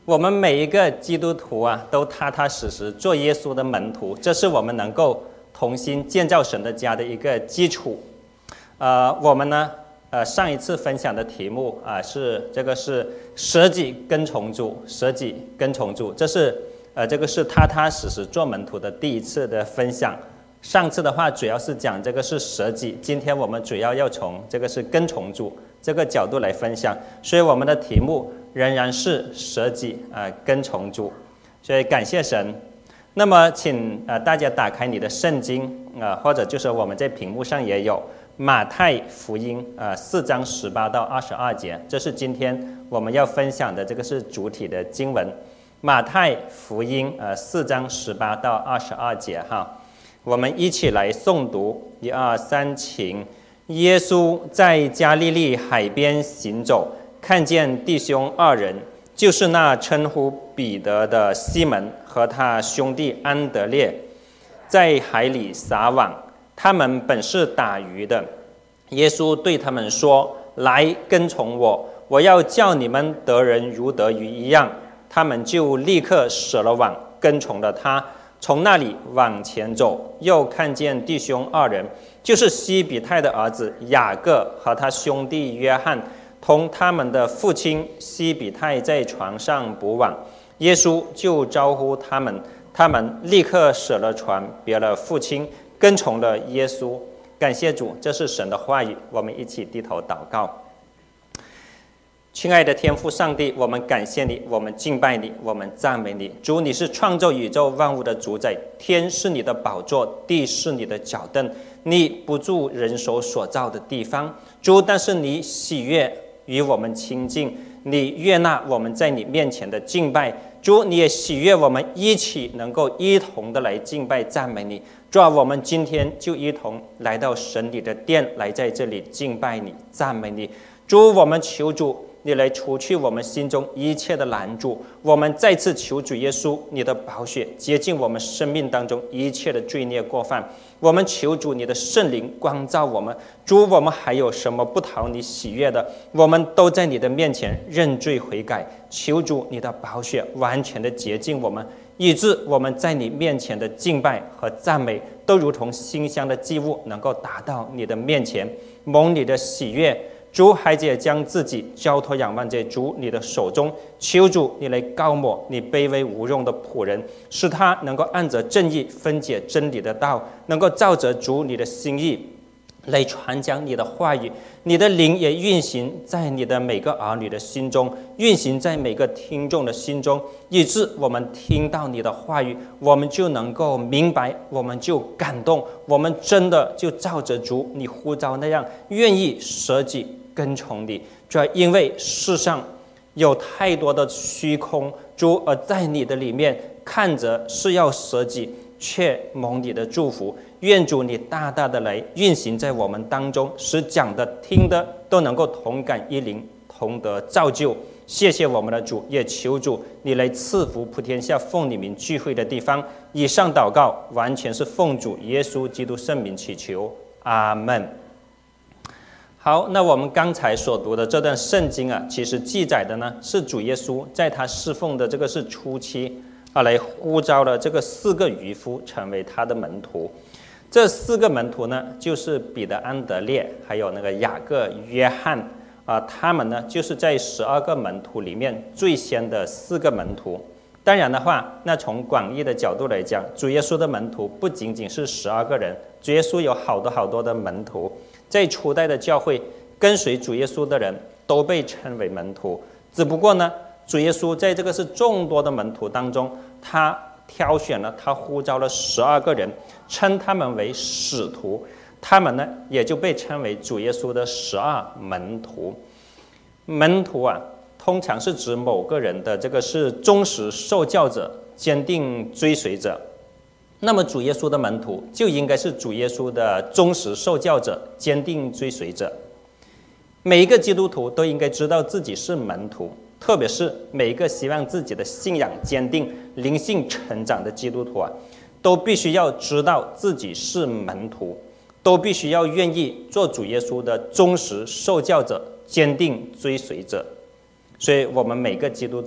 我们每一个基督徒啊，都踏踏实实做耶稣的门徒，这是我们能够同心建造神的家的一个基础。我们呢，上一次分享的题目是舍己跟从主，舍己跟从主，这个是踏踏实实做门徒的第一次的分享。上次的话主要是讲这个是舍己，今天我们主要从这个是跟从主这个角度来分享，所以我们的题目仍然是舍己跟从主，所以感谢神。那么请大家打开你的圣经或者就是我们在屏幕上也有马太福音4章18到22节，这是今天我们要分享的这个是主体的经文。马太福音4章18到22节哈，我们一起来诵读，1、2、3，请。耶稣在加利利海边行走，看见弟兄2人，就是那称呼彼得的西门和他兄弟安德烈，在海里撒网。他们本是打鱼的。耶稣对他们说：“来跟从我，我要叫你们得人如得鱼一样。”他们就立刻舍了网，跟从了他。从那里往前走，又看见弟兄2人，就是西比泰的儿子雅各和他兄弟约翰，同他们的父亲西比泰在船上捕网。耶稣就招呼他们，他们立刻舍了船，别了父亲，跟从了耶稣。感谢主，这是神的话语，我们一起低头祷告。亲爱的天父上帝，我们感谢你，我们敬拜你，我们赞美你。主，你是创造宇宙万物的主宰，天是你的宝座，地是你的脚凳，你不住人手所造的地方。主，但是你喜悦与我们亲近，你悦纳我们在你面前的敬拜。主，你也喜悦我们一起能够一同的来敬拜赞美你。主啊，我们今天就一同来到神你的殿，来在这里敬拜你赞美你。主，我们求主你来除去我们心中一切的拦阻，我们再次求主耶稣，你的宝血洁净我们生命当中一切的罪孽过犯。我们求主你的圣灵光照我们。主，我们还有什么不讨你喜悦的，我们都在你的面前认罪悔改，求主你的宝血完全的洁净我们，以致我们在你面前的敬拜和赞美都如同馨香的祭物，能够达到你的面前，蒙你的喜悦。主，孩子也将自己交托仰望在主你的手中，求主你来膏抹你卑微无用的仆人，使他能够按着正义分解真理的道，能够照着主你的心意来传讲你的话语。你的灵也运行在你的每个儿女的心中，运行在每个听众的心中，以致我们听到你的话语，我们就能够明白，我们就感动，我们真的就照着主你呼召那样，愿意舍己跟从你。主要因为世上有太多的虚空，主，而在你的里面看着是要舍己，却蒙你的祝福。愿主你大大的来运行在我们当中，使讲的听的都能够同感一灵，同得造就。谢谢我们的主，也求主你来赐福普天下奉你名聚会的地方。以上祷告完全是奉主耶稣基督圣名祈求，阿们。好，那我们刚才所读的这段圣经其实记载的呢是主耶稣在他侍奉的这个是初期来呼召了这个4个渔夫成为他的门徒。这4个门徒呢，就是彼得、安德烈，还有那个雅各、约翰他们呢，就是在12个门徒里面最先的4个门徒。当然的话，那从广义的角度来讲，主耶稣的门徒不仅仅是12个人，主耶稣有好多的门徒。在初代的教会，跟随主耶稣的人都被称为门徒。只不过呢，主耶稣在这个是众多的门徒当中，他挑选了，他呼召了12个人，称他们为使徒。他们呢，也就被称为主耶稣的12门徒。门徒通常是指某个人的这个是忠实受教者、坚定追随者。那么主耶稣的门徒就应该是主耶稣的忠实受教者、坚定追随者。每一个基督徒都应该知道自己是门徒，特别是每一个希望自己的信仰坚定、灵性成长的基督徒都必须要知道自己是门徒，都必须要愿意做主耶稣的忠实受教者、坚定追随者。所以我们每个基督徒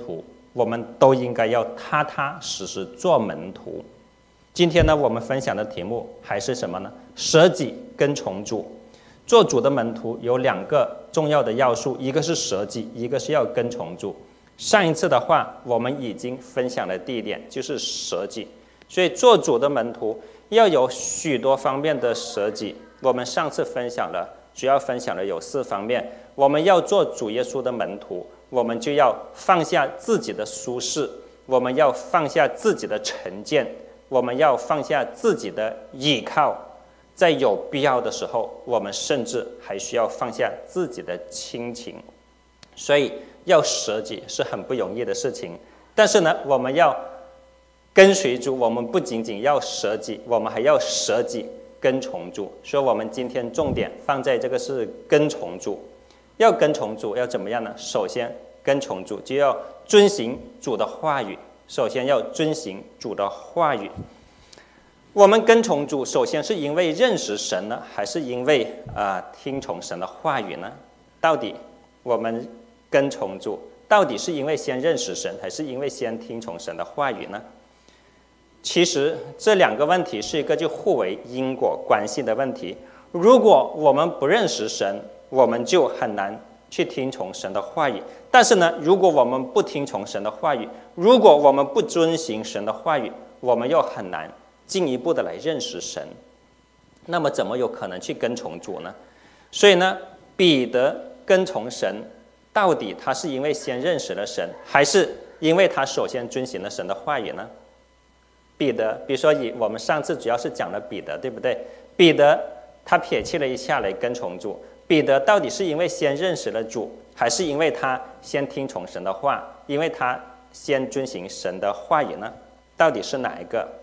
我们都应该要踏踏实实做门徒。今天呢，我们分享的题目还是什么呢？舍己跟从主。做主的门徒有2个重要的要素，一个是舍己，一个是要跟从主。上一次的话，我们已经分享了第一点，就是舍己。所以做主的门徒要有许多方面的舍己。我们上次分享了，主要分享了有4方面。我们要做主耶稣的门徒，我们就要放下自己的舒适，我们要放下自己的成见，我们要放下自己的倚靠，在有必要的时候，我们甚至还需要放下自己的亲情。所以要舍己是很不容易的事情。但是呢，我们要跟随主，我们不仅仅要舍己，我们还要舍己跟从主。所以我们今天重点放在这个是跟从主。要跟从主要怎么样呢？首先跟从主就要遵行主的话语。首先要遵行主的话语。我们跟从主，首先是因为认识神呢，还是因为听从神的话语呢？到底我们跟从主，到底是因为先认识神，还是因为先听从神的话语呢？其实这2个问题是一个就互为因果关系的问题。如果我们不认识神，我们就很难去听从神的话语。但是呢，如果我们不听从神的话语，如果我们不遵行神的话语，我们又很难进一步的来认识神。那么怎么有可能去跟从主呢？所以呢，彼得跟从神，到底他是因为先认识了神，还是因为他首先遵行了神的话语呢？彼得，比如说我们上次主要是讲了彼得，对不对？彼得他撇弃了一下来跟从主。彼得到底是因为先认识了主，还是因为他先听从神的话，因为他先遵行神的话语呢？到底是哪一个？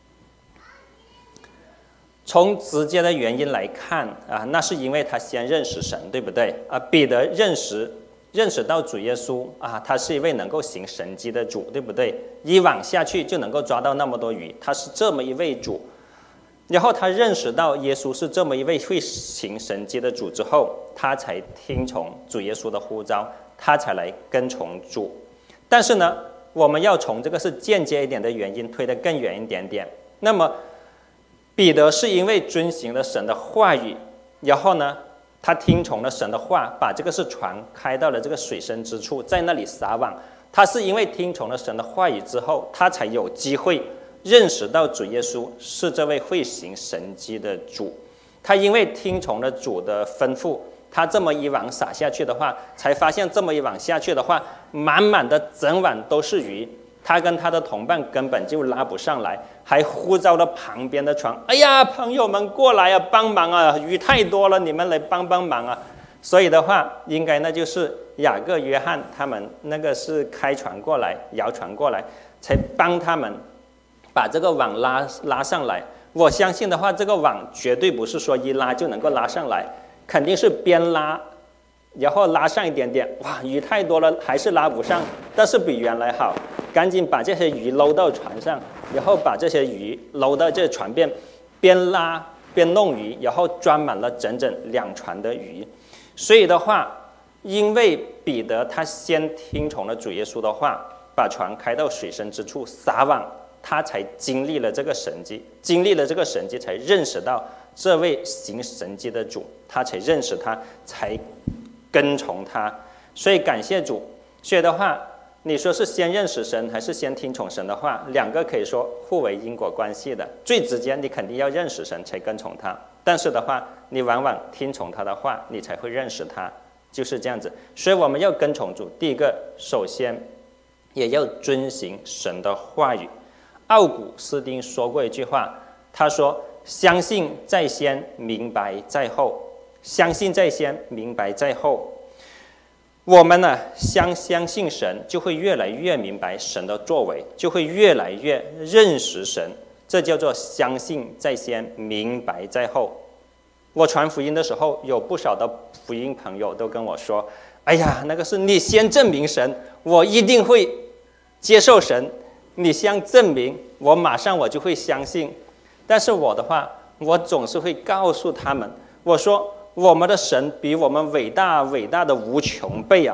从直接的原因来看那是因为他先认识神，对不对？彼得认识到主耶稣他是一位能够行神迹的主，对不对？一网下去就能够抓到那么多鱼，他是这么一位主。然后他认识到耶稣是这么一位会行神迹的主之后，他才听从主耶稣的呼召，他才来跟从主。但是呢，我们要从这个是间接一点的原因推得更远一点点。那么彼得是因为遵行了神的话语，然后呢，他听从了神的话，把这个是船开到了这个水深之处，在那里撒网。他是因为听从了神的话语之后，他才有机会认识到主耶稣是这位会行神迹的主。他因为听从了主的吩咐，他这么一网撒下去的话，才发现这么一网下去的话，满满的整碗都是鱼。他跟他的同伴根本就拉不上来，还呼召了旁边的船，哎呀，朋友们过来啊，帮忙啊，鱼太多了，你们来帮帮忙啊。所以的话，应该那就是雅各约翰他们那个是开船过来，摇船过来，才帮他们把这个网拉上来。我相信的话，这个网绝对不是说一拉就能够拉上来，肯定是边拉然后拉上一点点，哇，鱼太多了还是拉不上，但是比原来好，赶紧把这些鱼搂到船上，然后把这些鱼搂到这船边，边拉边弄鱼，然后装满了整整2船的鱼。所以的话，因为彼得他先听从了主耶稣的话，把船开到水深之处撒网，他才经历了这个神迹，经历了这个神迹才认识到这位行神迹的主，他才认识他，才跟从他。所以感谢主。所以的话，你说是先认识神还是先听从神的话，2个可以说互为因果关系的。最直接你肯定要认识神才跟从他，但是的话你往往听从他的话，你才会认识他，就是这样子。所以我们要跟从主，第一个首先也要遵行神的话语。奥古斯丁说过一句话，他说相信在先，明白在后。相信在先，明白在后。我们呢，相信神，就会越来越明白神的作为，就会越来越认识神。这叫做相信在先，明白在后。我传福音的时候，有不少的福音朋友都跟我说：“哎呀，那个是你先证明神，我一定会接受神。你先证明，我马上我就会相信。”但是我的话，我总是会告诉他们，我说我们的神比我们伟大的无穷倍啊！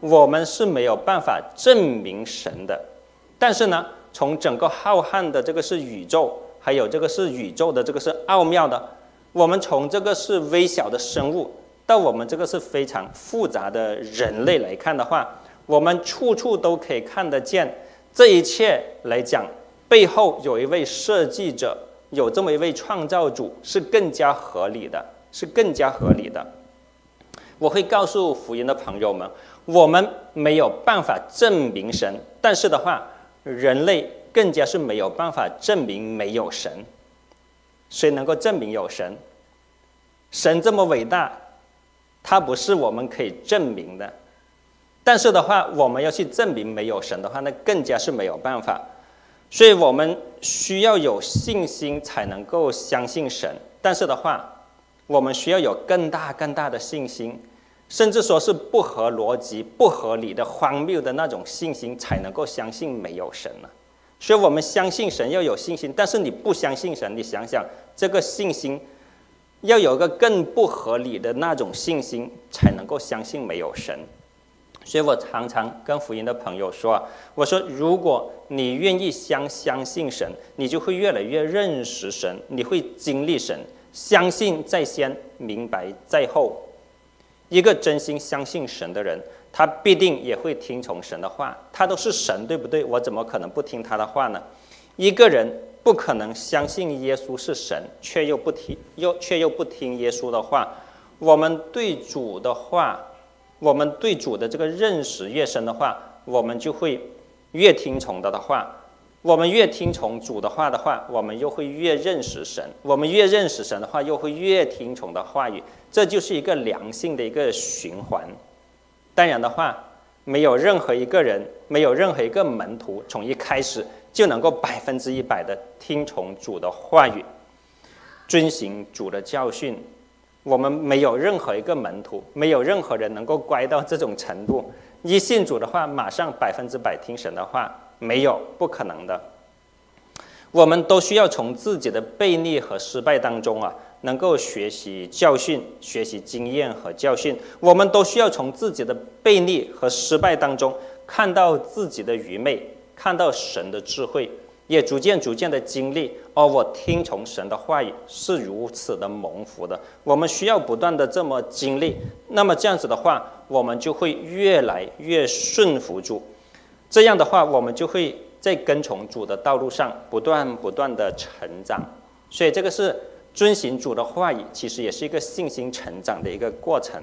我们是没有办法证明神的。但是呢，从整个浩瀚的这个是宇宙，还有这个是宇宙的这个是奥妙的，我们从这个是微小的生物到我们这个是非常复杂的人类来看的话，我们处处都可以看得见，这一切来讲背后有一位设计者，有这么一位创造主，是更加合理的，是更加合理的。我会告诉福音的朋友们，我们没有办法证明神，但是的话，人类更加是没有办法证明没有神。谁能够证明有神？神这么伟大，他不是我们可以证明的。但是的话，我们要去证明没有神的话，那更加是没有办法。所以我们需要有信心才能够相信神。但是的话，我们需要有更大更大的信心，甚至说是不合逻辑、不合理的荒谬的那种信心，才能够相信没有神了。所以我们相信神要有信心，但是你不相信神，你想想这个信心要有一个更不合理的那种信心，才能够相信没有神。所以我常常跟福音的朋友说，我说如果你愿意相信神，你就会越来越认识神，你会经历神。相信在先，明白在后。一个真心相信神的人，他必定也会听从神的话。他都是神，对不对？我怎么可能不听他的话呢？一个人不可能相信耶稣是神，却又不听耶稣的话。我们对主的话，我们对主的这个认识越深的话，我们就会越听从他的话。我们越听从主的话，我们又会越认识神。我们越认识神的话，又会越听从的话语。这就是一个良性的一个循环。当然的话，没有任何一个人，没有任何一个门徒从一开始就能够100%的听从主的话语，遵行主的教训。我们没有任何一个门徒，没有任何人能够乖到这种程度。一信主的话，马上100%听神的话，没有，不可能的。我们都需要从自己的悖逆和失败当中能够学习教训，学习经验和教训。我们都需要从自己的悖逆和失败当中看到自己的愚昧，看到神的智慧，也逐渐的经历我听从神的话语是如此的蒙福的。我们需要不断的这么经历，那么这样子的话，我们就会越来越顺服主。这样的话，我们就会在跟从主的道路上不断的成长。所以这个是遵行主的话语，其实也是一个信心成长的一个过程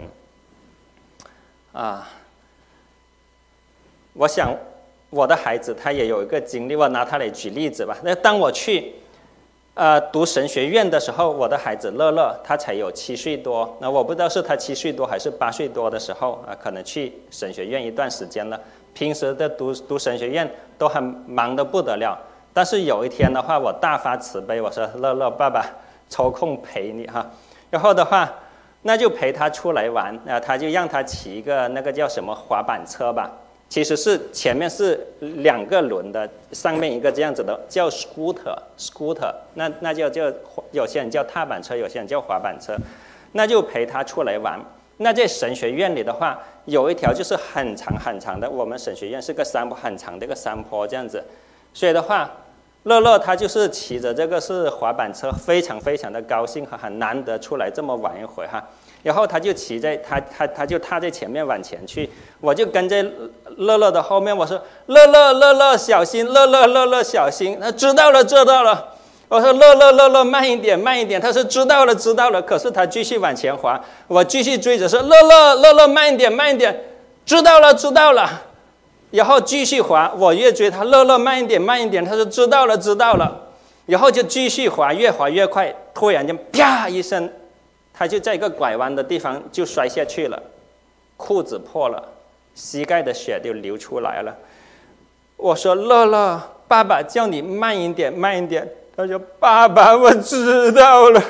我想我的孩子他也有一个经历，我拿他来举例子吧。那当我去读神学院的时候，我的孩子乐乐他才有7岁多，那我不知道是他7岁多还是8岁多的时候可能去神学院一段时间了。平时的读神学院都很忙得不得了，但是有一天的话，我大发慈悲，我说乐乐爸爸抽空陪你然后的话，那就陪他出来玩他就让他骑一个那个叫什么滑板车吧，其实是前面是2个轮的，上面一个这样子的叫 scooter， 那叫有些人叫踏板车，有些人叫滑板车，那就陪他出来玩。那在神学院里的话，有一条就是很长的，我们神学院是个山坡，很长的一个山坡这样子，所以的话，乐乐他就是骑着这个是滑板车，非常的高兴很难得出来这么玩一会然后他就骑在他就踏在前面往前去，我就跟在乐乐的后面，我说乐乐小心，乐乐小心。他知道了。我说乐乐慢一点。他说知道了。可是他继续往前滑，我继续追着说乐乐慢一点。知道了。然后继续滑，我越追他，乐乐慢一点。他说知道了。然后就继续滑，越滑越快，突然间啪一声，他就在一个拐弯的地方就摔下去了，裤子破了，膝盖的血就流出来了。我说乐乐，爸爸叫你慢一点。他说爸爸我知道了。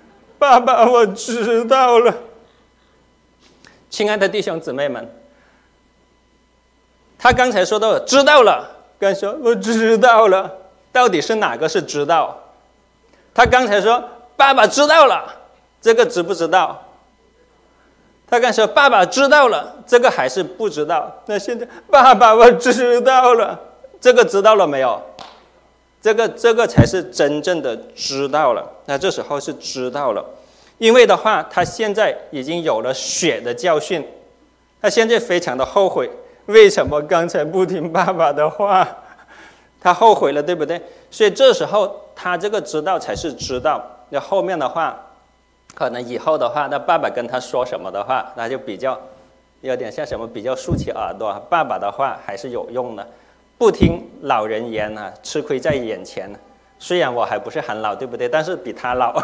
亲爱的弟兄姊妹们，他刚才说到知道了，刚才说我知道了，到底是哪个是知道？他刚才说爸爸知道了，这个知不知道？ 他刚说爸爸知道了，这个还是不知道。那现在爸爸我知道了，这个知道了没有？这个才是真正的知道了。那这时候是知道了，因为的话，他现在已经有了血的教训，他现在非常的后悔，为什么刚才不听爸爸的话？他后悔了，对不对？所以这时候他这个知道才是知道。那后面的话，可能以后的话，那爸爸跟他说什么的话，那就比较有点像什么，比较竖起耳朵。爸爸的话还是有用的，不听老人言啊，吃亏在眼前。虽然我还不是很老，对不对？但是比他老。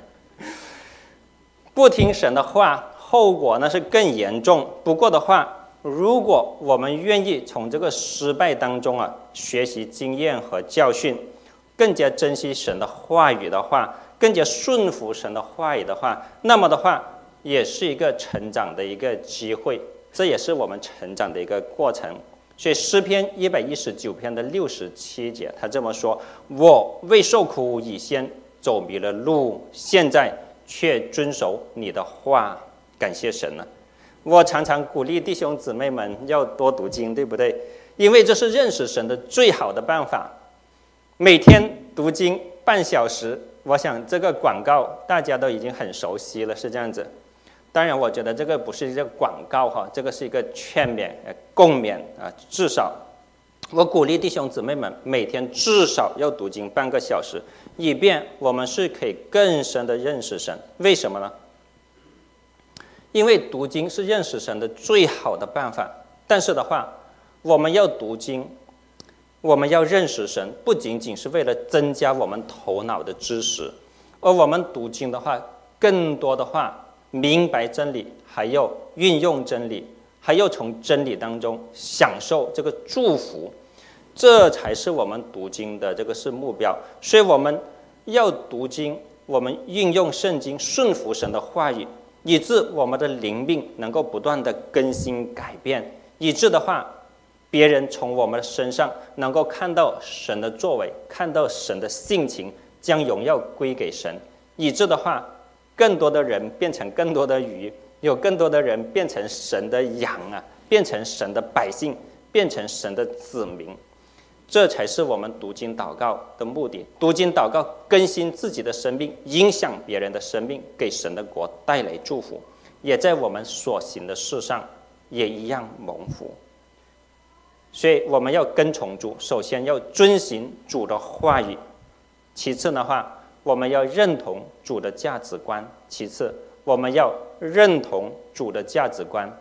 不听神的话，后果呢是更严重。不过的话，如果我们愿意从这个失败当中啊学习经验和教训，更加珍惜神的话语的话，更加顺服神的话语的话，那么的话也是一个成长的一个机会，这也是我们成长的一个过程。所以诗篇119篇的67节，他这么说：我为受苦以先走迷了路，现在却遵守你的话，感谢神啊。我常常鼓励弟兄姊妹们要多读经，对不对？因为这是认识神的最好的办法。每天读经半小时，我想这个广告大家都已经很熟悉了，是这样子。当然我觉得这个不是一个广告哈，这个是一个劝勉共勉啊。至少我鼓励弟兄姊妹们每天至少要读经半个小时，以便我们是可以更深的认识神。为什么呢？因为读经是认识神的最好的办法。但是的话，我们要读经，我们要认识神，不仅仅是为了增加我们头脑的知识，而我们读经的话，更多的话明白真理，还要运用真理，还要从真理当中享受这个祝福，这才是我们读经的这个是目标。所以我们要读经，我们运用圣经，顺服神的话语，以致我们的灵命能够不断的更新改变，以致的话别人从我们的身上能够看到神的作为，看到神的性情，将荣耀归给神，以致的话更多的人变成更多的鱼，有更多的人变成神的羊啊，变成神的百姓，变成神的子民。这才是我们读经祷告的目的。读经祷告更新自己的生命，影响别人的生命，给神的国带来祝福，也在我们所行的事上也一样蒙福。所以我们要跟从主，首先要遵行主的话语，其次的话我们要认同主的价值观，其次我们要认同主的价值观。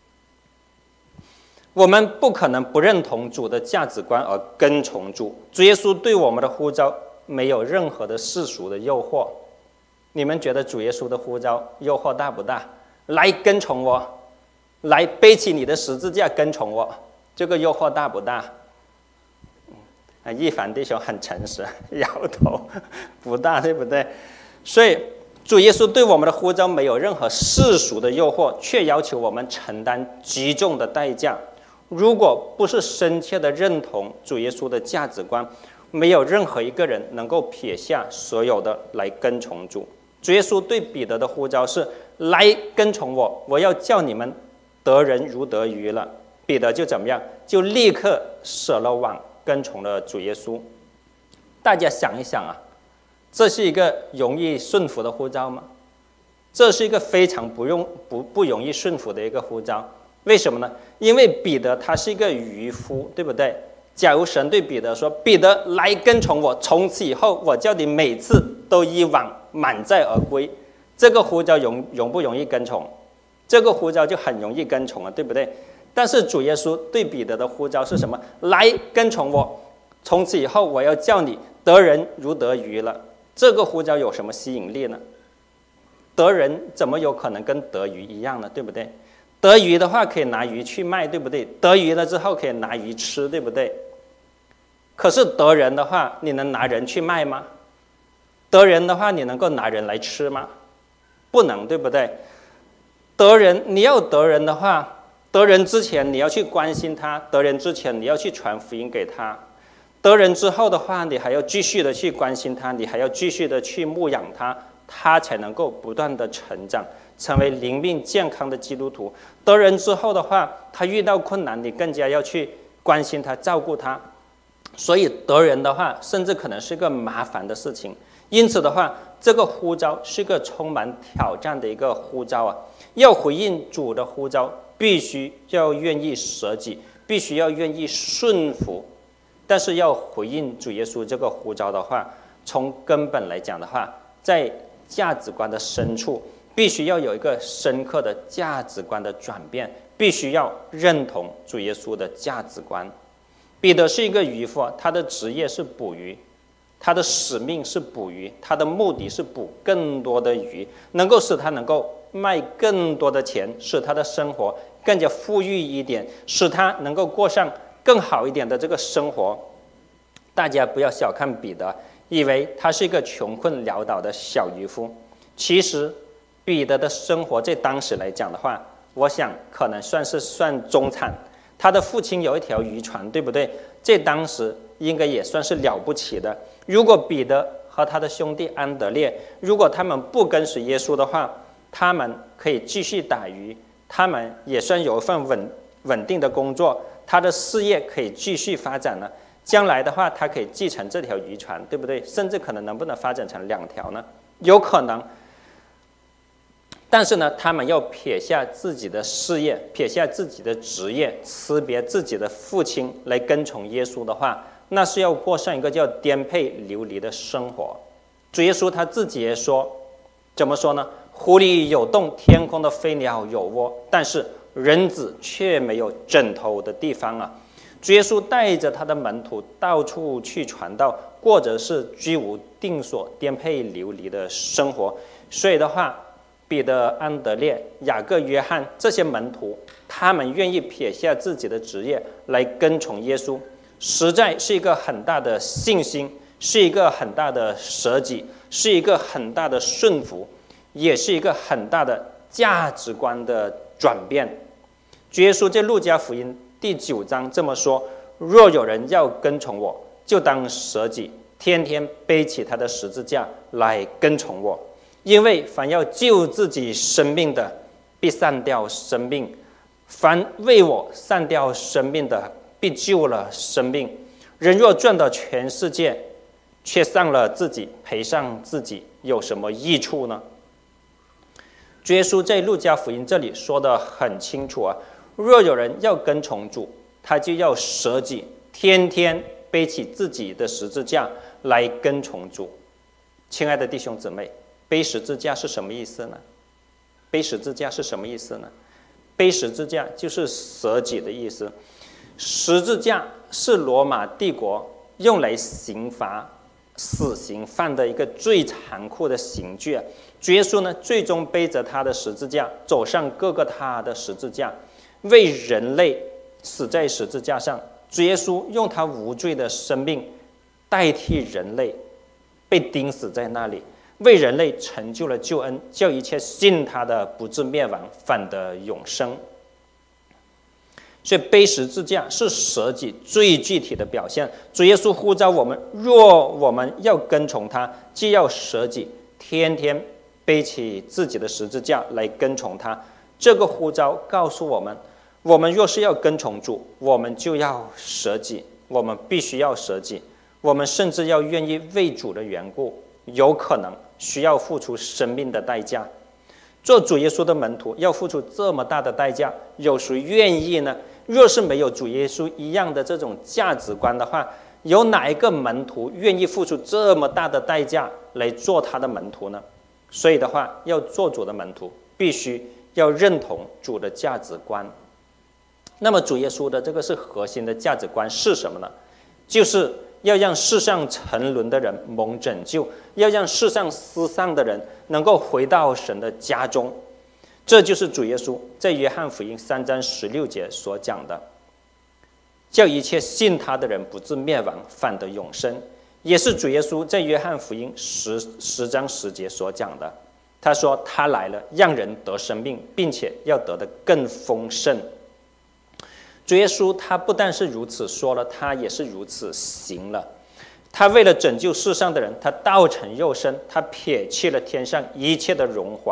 我们不可能不认同主的价值观而跟从主。主耶稣对我们的呼召没有任何的世俗的诱惑。你们觉得主耶稣的呼召诱惑大不大？来跟从我，来背起你的十字架跟从我，这个诱惑大不大？一凡弟兄很诚实，摇头，不大，对不对？所以主耶稣对我们的呼召没有任何世俗的诱惑，却要求我们承担极重的代价。如果不是深切的认同主耶稣的价值观，没有任何一个人能够撇下所有的来跟从主。主耶稣对彼得的呼召是来跟从我，我要叫你们得人如得鱼了。彼得就怎么样？就立刻舍了网，跟从了主耶稣。大家想一想啊，这是一个容易顺服的呼召吗？这是一个非常不容易顺服的一个呼召。为什么呢？因为彼得他是一个渔夫，对不对？假如神对彼得说：彼得来跟从我，从此以后我叫你每次都一网满载而归，这个呼召容不容易跟从？这个呼召就很容易跟从了，对不对？但是主耶稣对彼得的呼召是什么？来跟从我，从此以后我要叫你得人如得鱼了。这个呼召有什么吸引力呢？得人怎么有可能跟得鱼一样呢？对不对？得鱼的话可以拿鱼去卖，对不对？得鱼了之后可以拿鱼吃，对不对？可是得人的话，你能拿人去卖吗？得人的话，你能够拿人来吃吗？不能，对不对？得人，你要得人的话，得人之前你要去关心他，得人之前你要去传福音给他，得人之后的话，你还要继续的去关心他，你还要继续的去牧养他，他才能够不断的成长， 成为灵命健康的基督徒。得人之后的话，他遇到困难，你更加要去关心他、照顾他。所以得人的话，甚至可能是一个麻烦的事情。因此的话，这个呼召是个充满挑战的一个呼召啊！要回应主的呼召，必须要愿意舍己，必须要愿意顺服。但是要回应主耶稣这个呼召的话，从根本来讲的话，在价值观的深处，必须要有一个深刻的价值观的转变，必须要认同主耶稣的价值观。彼得是一个渔夫，他的职业是捕鱼，他的使命是捕鱼，他的目的是捕更多的鱼，能够使他能够卖更多的钱，使他的生活更加富裕一点，使他能够过上更好一点的这个生活。大家不要小看彼得，以为他是一个穷困潦倒的小渔夫。其实彼得的生活在当时来讲的话，我想可能算中产。他的父亲有一条渔船，对不对？在当时应该也算是了不起的。如果彼得和他的兄弟安德烈，如果他们不跟随耶稣的话，他们可以继续打鱼，他们也算有一份稳定的工作，他的事业可以继续发展了。将来的话，他可以继承这条渔船，对不对？甚至可能能不能发展成2条呢？有可能。但是呢，他们要撇下自己的事业，撇下自己的职业，辞别自己的父亲来跟从耶稣的话，那是要过上一个叫颠沛流离的生活。主耶稣他自己也说，怎么说呢？湖里有洞，天空的飞鸟有窝，但是人子却没有枕头的地方啊！主耶稣带着他的门徒到处去传道，过着是居无定所、颠沛流离的生活。所以的话，彼得、安德烈、雅各、约翰这些门徒，他们愿意撇下自己的职业来跟从耶稣，实在是一个很大的信心，是一个很大的舍己，是一个很大的顺服，也是一个很大的价值观的转变。主耶稣在路加福音第9章这么说：若有人要跟从我，就当舍己，天天背起他的十字架来跟从我。因为凡要救自己生命的，必丧掉生命；凡为我丧掉生命的，必救了生命。人若赚得全世界，却丧了自己，赔上自己，有什么益处呢？主耶稣在路加福音这里说得很清楚啊，若有人要跟从主，他就要舍己，天天背起自己的十字架来跟从主。亲爱的弟兄姊妹，背十字架是什么意思呢？背十字架是什么意思呢？背十字架就是舍己的意思。十字架是罗马帝国用来刑罚死刑犯的一个最残酷的刑具啊。主耶稣呢，最终背着他的十字架走上各个他的十字架，为人类死在十字架上。主耶稣用他无罪的生命代替人类被钉死在那里，为人类成就了救恩，叫一切信他的不至灭亡，反得永生。所以背十字架是舍己最具体的表现。主耶稣呼召我们，若我们要跟从他，就要舍己，天天背起自己的十字架来跟从他。这个呼召告诉我们，我们若是要跟从主，我们就要舍己，我们必须要舍己，我们甚至要愿意为主的缘故，有可能需要付出生命的代价。做主耶稣的门徒要付出这么大的代价，有谁愿意呢？若是没有主耶稣一样的这种价值观的话，有哪一个门徒愿意付出这么大的代价来做他的门徒呢？所以的话，要做主的门徒，必须要认同主的价值观。那么主耶稣的这个是核心的价值观是什么呢？就是要让世上沉沦的人蒙拯救，要让世上失丧的人能够回到神的家中。这就是主耶稣在约翰福音3章16节所讲的，叫一切信他的人不至灭亡，反得永生。也是主耶稣在约翰福音10章10节所讲的。他说他来了，让人得生命，并且要得的更丰盛。主耶稣他不但是如此说了，他也是如此行了。他为了拯救世上的人，他道成肉身，他撇弃了天上一切的荣华，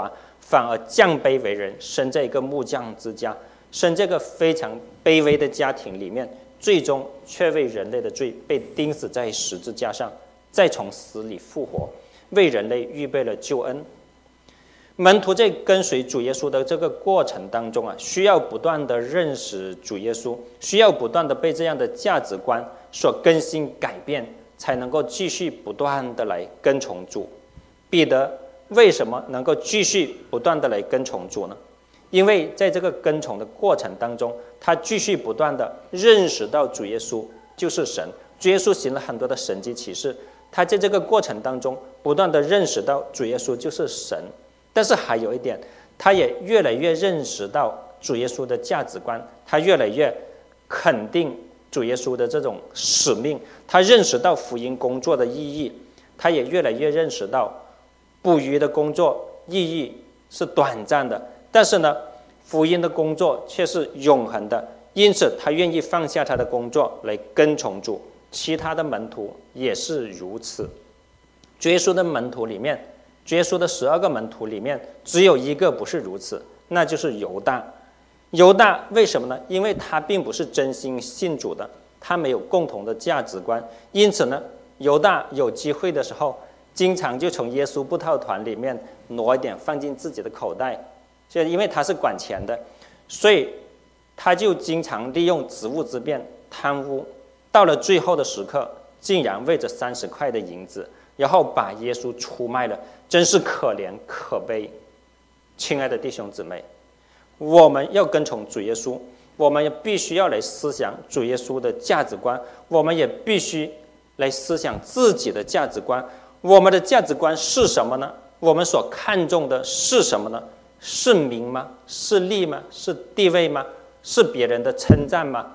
反而降卑为人，生在一个木匠之家，生这个非常卑微的家庭里面，最终却为人类的罪被钉死在十字架上，再从死里复活，为人类预备了救恩。门徒在跟随主耶稣的这个过程当中需要不断的认识主耶稣，需要不断的被这样的价值观所更新改变，才能够继续不断的来跟从主。彼得为什么能够继续不断的来跟从主呢？因为在这个跟从的过程当中，他继续不断的认识到主耶稣就是神，主耶稣行了很多的神迹奇事，他在这个过程当中不断的认识到主耶稣就是神。但是还有一点，他也越来越认识到主耶稣的价值观，他越来越肯定主耶稣的这种使命，他认识到福音工作的意义，他也越来越认识到捕鱼的工作意义是短暂的，但是呢，福音的工作却是永恒的，因此他愿意放下他的工作来跟从主。其他的门徒也是如此。主耶稣的门徒里面，主耶稣的12个门徒里面，只有一个不是如此，那就是犹大。犹大为什么呢？因为他并不是真心信主的，他没有共同的价值观，因此呢，犹大有机会的时候，经常就从耶稣布道团里面挪一点放进自己的口袋，就因为他是管钱的，所以他就经常利用职务之便贪污，到了最后的时刻，竟然为着30块的银子，然后把耶稣出卖了，真是可怜可悲。亲爱的弟兄姊妹，我们要跟从主耶稣，我们也必须要来思想主耶稣的价值观，我们也必须来思想自己的价值观。我们的价值观是什么呢？我们所看重的是什么呢？是名吗？是利吗？是地位吗？是别人的称赞吗？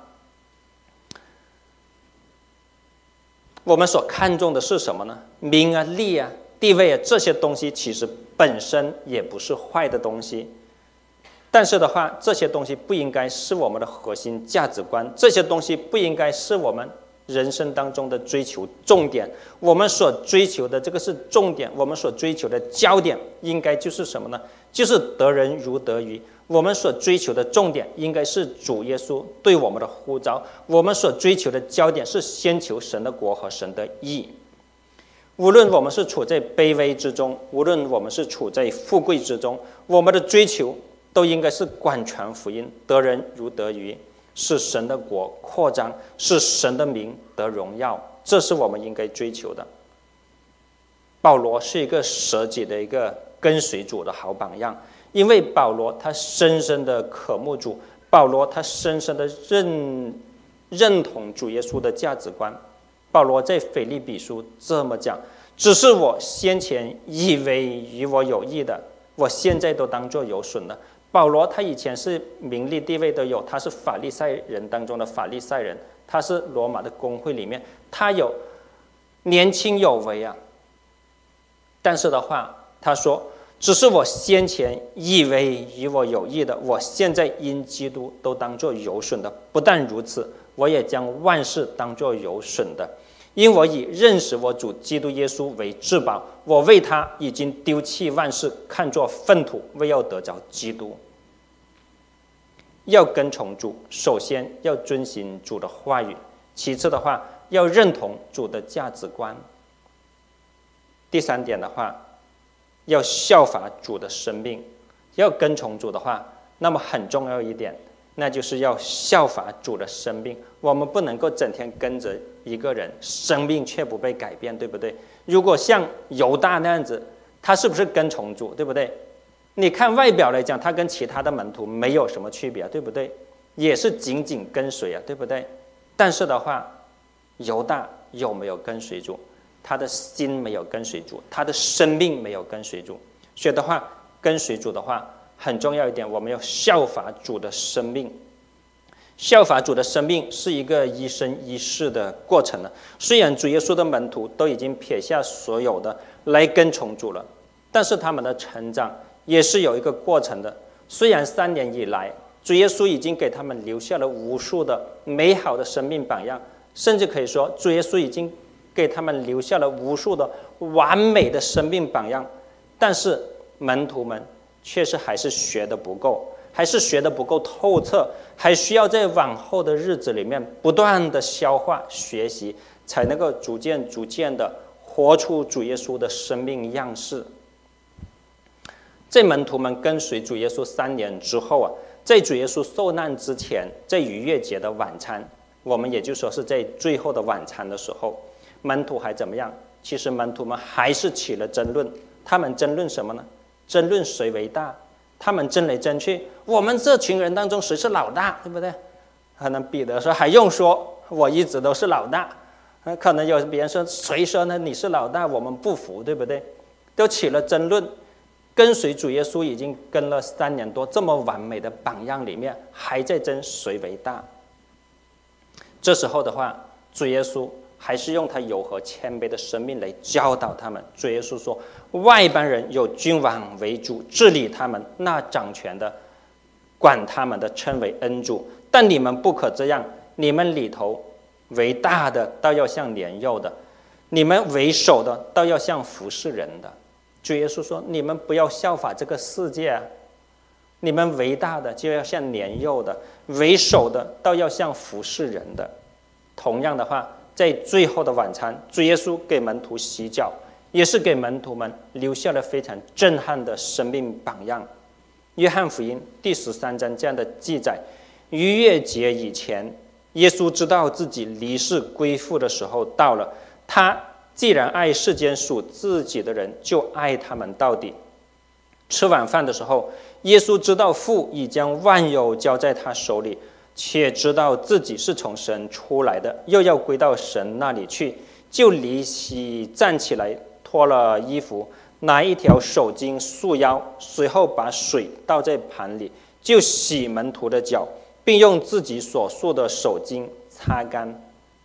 我们所看重的是什么呢？名啊、利啊、地位啊，这些东西其实本身也不是坏的东西，但是的话，这些东西不应该是我们的核心价值观，这些东西不应该是我们人生当中的追求重点。我们所追求的这个是重点，我们所追求的焦点应该就是什么呢？就是得人如得鱼。我们所追求的重点应该是主耶稣对我们的呼召，我们所追求的焦点是先求神的国和神的义。无论我们是处在卑微之中，无论我们是处在富贵之中，我们的追求都应该是广传福音，得人如得鱼，使神的国扩张，使神的名得荣耀，这是我们应该追求的。保罗是一个舍己的一个跟随主的好榜样，因为保罗他深深的渴慕主，保罗他深深的认同主耶稣的价值观。保罗在腓立比书这么讲：只是我先前以为与我有益的，我现在都当作有损了。保罗他以前是名利地位都有，他是法利赛人当中的法利赛人，他是罗马的公会里面，他有年轻有为啊。但是的话，他说：只是我先前以为与我有益的，我现在因基督都当作有损的。不但如此，我也将万事当作有损的，因我以认识我主基督耶稣为至宝。我为他已经丢弃万事，看作粪土，为要得着基督。要跟从主，首先要遵行主的话语，其次的话，要认同主的价值观。第3点的话，要效法主的生命。要跟从主的话，那么很重要一点，那就是要效法主的生命。我们不能够整天跟着一个人，生命却不被改变，对不对？如果像犹大那样子，他是不是跟从主，对不对？你看外表来讲，他跟其他的门徒没有什么区别，对不对？也是紧紧跟随啊，对不对？但是的话，犹大有没有跟随主？他的心没有跟随主，他的生命没有跟随主。所以的话，跟随主的话很重要一点，我们要效法主的生命。效法主的生命是一个一生一世的过程了。虽然主耶稣的门徒都已经撇下所有的来跟从主了，但是他们的成长也是有一个过程的。虽然3年以来，主耶稣已经给他们留下了无数的美好的生命榜样，甚至可以说，主耶稣已经给他们留下了无数的完美的生命榜样，但是门徒们确实还是学得不够，还是学得不够透彻，还需要在往后的日子里面不断的消化学习，才能够逐渐的活出主耶稣的生命样式。在门徒们跟随主耶稣3年之后啊，在主耶稣受难之前，在逾越节的晚餐，我们也就说是在最后的晚餐的时候，门徒还怎么样？其实门徒们还是起了争论。他们争论什么呢？争论谁为大。他们争来争去，我们这群人当中谁是老大，对不对？可能彼得说还用说，我一直都是老大。可能有别人说，谁说呢？你是老大，我们不服，对不对？都起了争论。跟随主耶稣已经跟了3年多，这么完美的榜样里面，还在争谁为大。这时候的话，主耶稣还是用他柔和谦卑的生命来教导他们。主耶稣说，外邦人有君王为主，治理他们，那掌权的管他们的称为恩主，但你们不可这样，你们里头为大的倒要像年幼的，你们为首的倒要像服侍人的。主耶稣说，你们不要效法这个世界啊，你们为大的就要像年幼的，为首的倒要像服侍人的。同样的话，在最后的晚餐，主耶稣给门徒洗脚，也是给门徒们留下了非常震撼的生命榜样。约翰福音第13章这样的记载，逾越节以前，耶稣知道自己离世归父的时候到了，他既然爱世间属自己的人，就爱他们到底。吃晚饭的时候，耶稣知道父已将万有交在他手里，且知道自己是从神出来的，又要归到神那里去，就离席站起来，脱了衣服，拿一条手巾束腰，随后把水倒在盘里，就洗门徒的脚，并用自己所束的手巾擦干。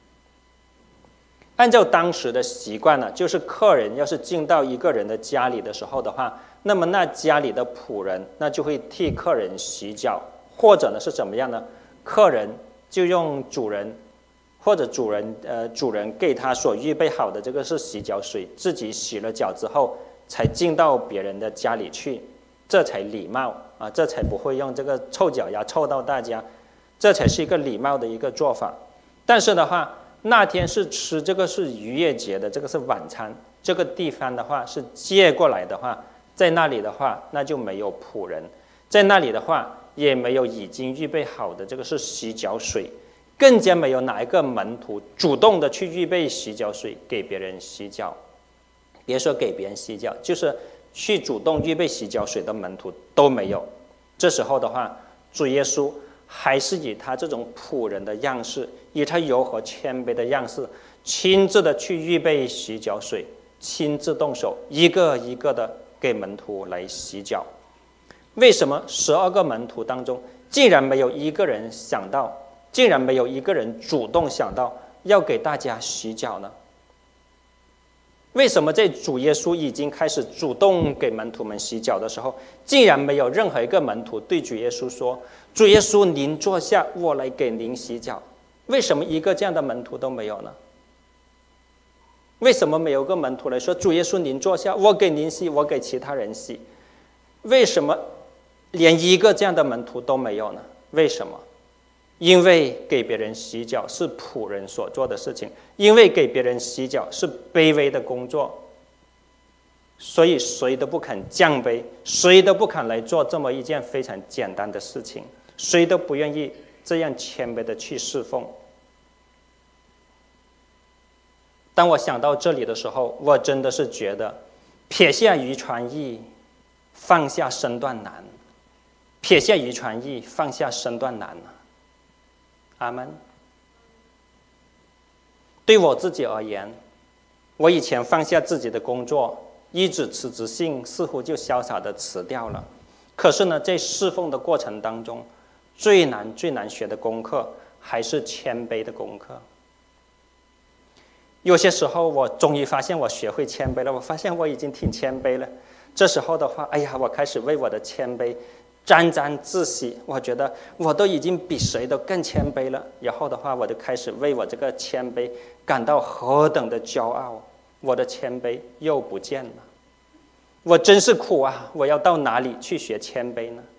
按照当时的习惯呢，就是客人要是进到一个人的家里的时候的话，那么那家里的仆人那就会替客人洗脚，或者呢是怎么样呢？客人就用主人或者主人给他所预备好的这个是洗脚水，自己洗了脚之后才进到别人的家里去，这才礼貌啊，这才不会用这个臭脚丫臭到大家，这才是一个礼貌的一个做法。但是的话，那天是吃这个是逾越节的，这个是晚餐，这个地方的话是借过来的话，在那里的话那就没有仆人，在那里的话也没有已经预备好的这个是洗脚水，更加没有哪一个门徒主动的去预备洗脚水给别人洗脚。别说给别人洗脚，就是去主动预备洗脚水的门徒都没有。这时候的话，主耶稣还是以他这种仆人的样式，以他柔和谦卑的样式，亲自的去预备洗脚水，亲自动手，一个一个的给门徒来洗脚。为什么12个门徒当中，竟然没有一个人想到，竟然没有一个人主动想到要给大家洗脚呢？为什么在主耶稣已经开始主动给门徒们洗脚的时候，竟然没有任何一个门徒对主耶稣说，主耶稣您坐下，我来给您洗脚？为什么一个这样的门徒都没有呢？为什么没有个门徒来说，主耶稣您坐下，我给您洗，我给其他人洗？为什么连一个这样的门徒都没有呢？为什么？因为给别人洗脚是仆人所做的事情，因为给别人洗脚是卑微的工作，所以谁都不肯降卑，谁都不肯来做这么一件非常简单的事情，谁都不愿意这样谦卑的去侍奉。当我想到这里的时候，我真的是觉得撇下渔船易，放下身段难，撇下渔船易，放下身段难。阿们。对我自己而言，我以前放下自己的工作，一纸辞职信似乎就潇洒的辞掉了。可是呢，在侍奉的过程当中，最难学的功课还是谦卑的功课。有些时候我终于发现我学会谦卑了，我发现我已经挺谦卑了。这时候的话，哎呀，我开始为我的谦卑沾沾自喜，我觉得我都已经比谁都更谦卑了。然后的话，我就开始为我这个谦卑感到何等的骄傲，我的谦卑又不见了。 我真是苦啊！我要到哪里去学谦卑呢？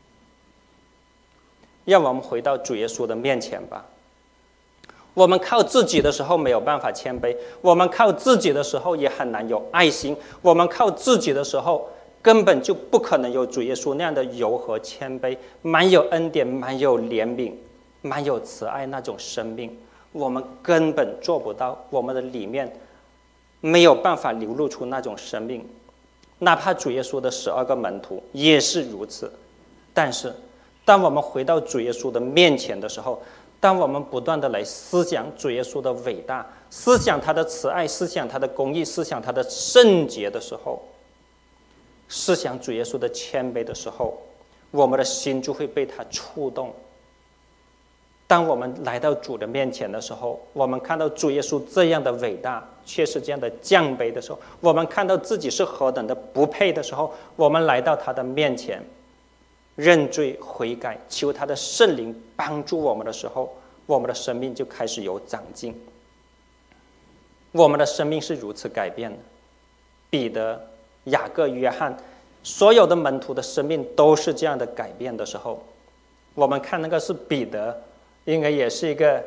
让我们回到主耶稣的面前吧。我们靠自己的时候没有办法谦卑，我们靠自己的时候也很难有爱心，我们靠自己的时候根本就不可能有主耶稣那样的柔和谦卑，满有恩典，满有怜悯，满有慈爱那种生命，我们根本做不到，我们的里面没有办法流露出那种生命。哪怕主耶稣的12个门徒也是如此。但是当我们回到主耶稣的面前的时候，当我们不断的来思想主耶稣的伟大，思想他的慈爱，思想他的公义，思想他的圣洁的时候，思想主耶稣的谦卑的时候，我们的心就会被他触动。当我们来到主的面前的时候，我们看到主耶稣这样的伟大，却是这样的降卑的时候，我们看到自己是何等的不配的时候，我们来到他的面前认罪悔改，求他的圣灵帮助我们的时候，我们的生命就开始有长进。我们的生命是如此改变的。彼得、雅各、约翰，所有的门徒的生命都是这样的改变的时候，我们看那个是彼得，应该也是一个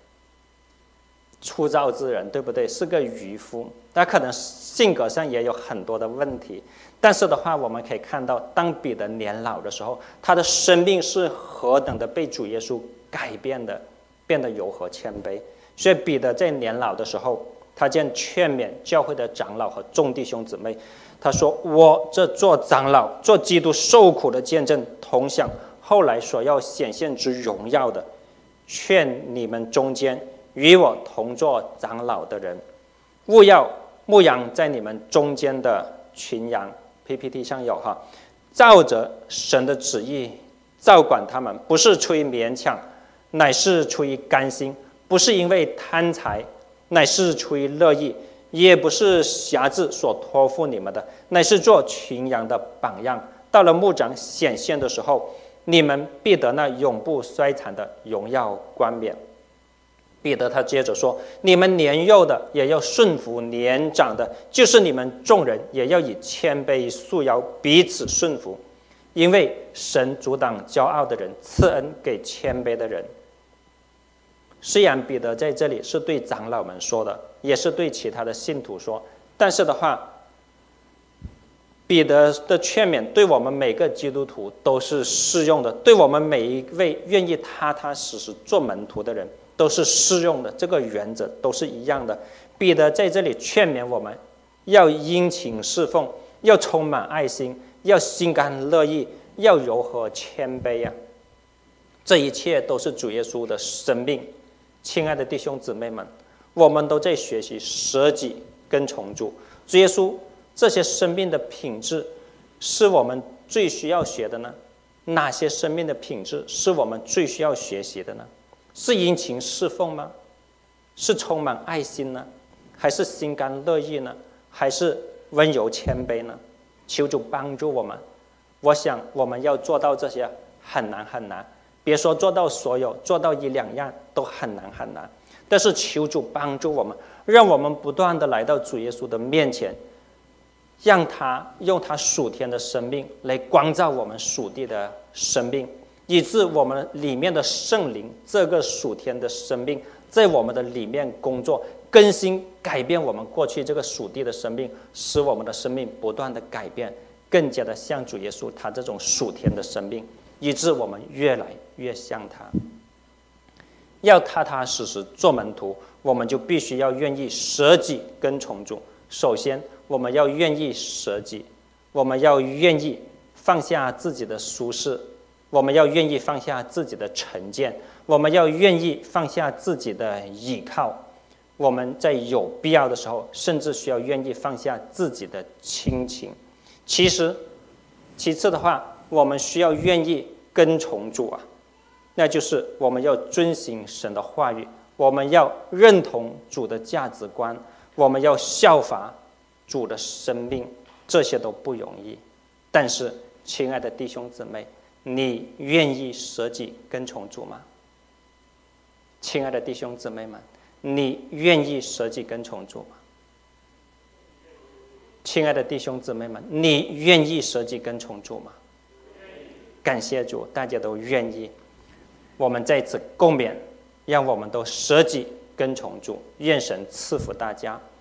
粗糙之人，对不对？是个渔夫，他可能性格上也有很多的问题。但是的话，我们可以看到，当彼得年老的时候，他的生命是何等的被主耶稣改变的，变得柔和谦卑。所以彼得在年老的时候，他这样劝勉教会的长老和众弟兄姊妹，他说：我这做长老，做基督受苦的见证，同享后来所要显现之荣耀的，劝你们中间与我同做长老的人，务要牧养在你们中间的群羊。 PPT 上有哈，照着神的旨意照管他们，不是出于勉强，乃是出于甘心；不是因为贪财，乃是出于乐意；也不是辖制所托付你们的，乃是做群羊的榜样。到了牧长显现的时候，你们必得那永不衰残的荣耀冠冕。彼得他接着说：你们年幼的也要顺服年长的，就是你们众人也要以谦卑束腰，彼此顺服，因为神阻挡骄傲的人，赐恩给谦卑的人。虽然彼得在这里是对长老们说的，也是对其他的信徒说，但是的话，彼得的劝勉对我们每个基督徒都是适用的，对我们每一位愿意踏踏实实做门徒的人都是适用的，这个原则都是一样的。彼得在这里劝勉我们要殷勤侍奉，要充满爱心，要心甘乐意，要柔和谦卑啊！这一切都是主耶稣的生命。亲爱的弟兄姊妹们，我们都在学习舍己跟从主。主耶稣这些生命的品质是我们最需要学的呢？哪些生命的品质是我们最需要学习的呢？是殷勤侍奉吗？是充满爱心呢？还是心甘乐意呢？还是温柔谦卑呢？求主帮助我们。我想我们要做到这些很难很难，别说做到所有，做到1、2样都很难很难。但是求主帮助我们，让我们不断的来到主耶稣的面前，让他用他属天的生命来光照我们属地的生命，以致我们里面的圣灵这个属天的生命在我们的里面工作，更新改变我们过去这个属地的生命，使我们的生命不断的改变，更加的像主耶稣他这种属天的生命，以致我们越来越像他。要踏踏实实做门徒，我们就必须要愿意舍己跟从主。首先我们要愿意舍己，我们要愿意放下自己的舒适，我们要愿意放下自己的成见，我们要愿意放下自己的倚靠，我们在有必要的时候甚至需要愿意放下自己的亲情。其次的话，我们需要愿意跟从主啊，那就是我们要遵行神的话语，我们要认同主的价值观，我们要效法主的生命，这些都不容易。但是亲爱的弟兄姊妹，你愿意舍己跟从主吗？亲爱的弟兄姊妹们，你愿意舍己跟从主吗？ 亲爱的弟兄姊妹们，你愿意舍己跟从主吗？感谢主，大家都愿意。我们在此共勉，让我们都舍己跟从主，愿神赐福大家。